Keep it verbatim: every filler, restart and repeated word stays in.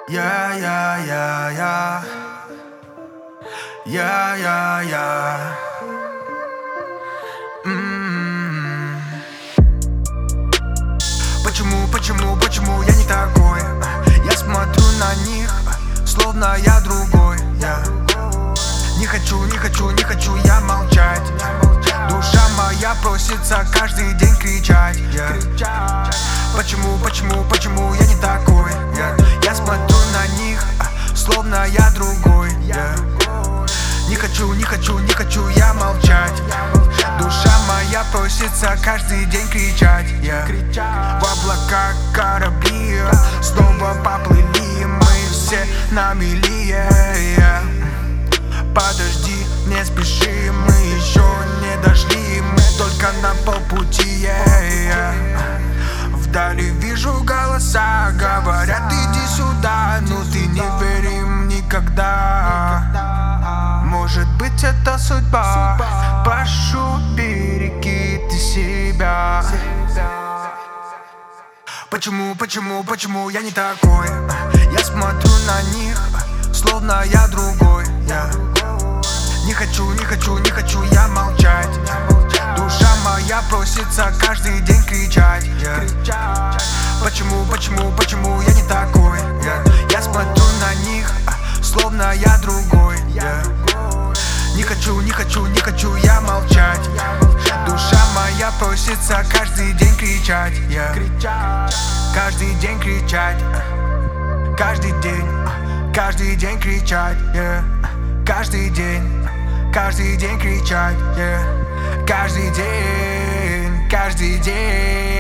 Я, я, я, я. Я, я, я. М-м-м. Почему, почему, почему я не такой? Я смотрю на них, словно я другой. Я не хочу, не хочу, не хочу я молчать. Душа моя просится каждый день кричать. Я Почему, почему, почему я не такой? Я, я смотрю на них, словно я другой. Я Не хочу, не хочу, не хочу я молчать. Душа моя просится каждый день кричать. Я В облаках корабли снова поплыли, мы все на мели. Я Подожди, не спеши, мы еще не дошли, мы только на полпути. Я Вдали вижу голоса, говорят иди сюда, но ты не вери им никогда. Может быть это судьба, прошу, береги ты себя. Почему, почему, почему я не такой? Я смотрю на них, словно я другой. Я Не хочу, не хочу, не хочу я молчать. Душа моя просится каждый день кричать. Я Почему, почему, почему я не такой? Я, я смотрю на них, словно я другой. Я Не хочу, не хочу, не хочу я молчать. Душа моя просится каждый день кричать. Я Каждый день кричать. Каждый день, каждый день кричать. Yeah. Каждый день, каждый день кричать. Yeah. Каждый день, каждый день.